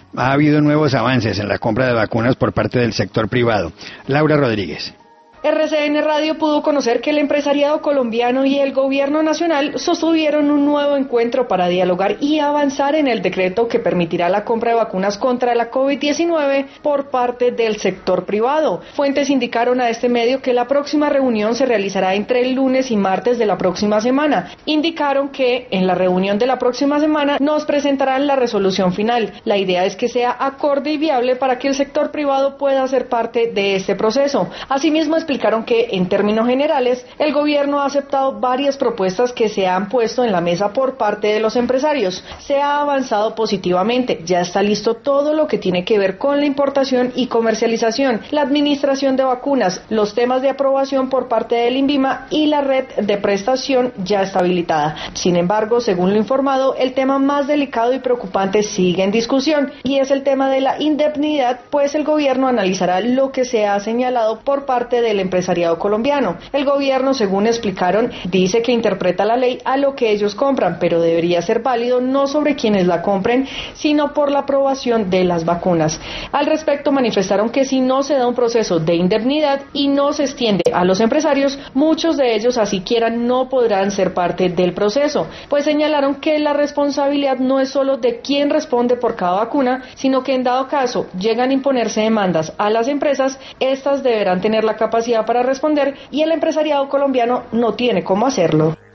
ha habido nuevos avances en la compra de vacunas por parte del sector privado. Laura Rodríguez. RCN Radio pudo conocer que el empresariado colombiano y el gobierno nacional sostuvieron un nuevo encuentro para dialogar y avanzar en el decreto que permitirá la compra de vacunas contra la COVID-19 por parte del sector privado. Fuentes indicaron a este medio que la próxima reunión se realizará entre el lunes y martes de la próxima semana. Indicaron que en la reunión de la próxima semana nos presentarán la resolución final. La idea es que sea acorde y viable para que el sector privado pueda ser parte de este proceso. Asimismo, explicaron que, en términos generales, el gobierno ha aceptado varias propuestas que se han puesto en la mesa por parte de los empresarios. Se ha avanzado positivamente, ya está listo todo lo que tiene que ver con la importación y comercialización, la administración de vacunas, los temas de aprobación por parte del INVIMA y la red de prestación ya está habilitada. Sin embargo, según lo informado, el tema más delicado y preocupante sigue en discusión y es el tema de la indemnidad, pues el gobierno analizará lo que se ha señalado por parte del empresariado colombiano. El gobierno, según explicaron, dice que interpreta la ley a lo que ellos compran, pero debería ser válido no sobre quienes la compren, sino por la aprobación de las vacunas. Al respecto, manifestaron que si no se da un proceso de indemnidad y no se extiende a los empresarios, muchos de ellos así quieran no podrán ser parte del proceso, pues señalaron que la responsabilidad no es solo de quién responde por cada vacuna, sino que en dado caso llegan a imponerse demandas a las empresas, estas deberán tener la capacidad para responder y el empresariado colombiano no tiene cómo hacerlo.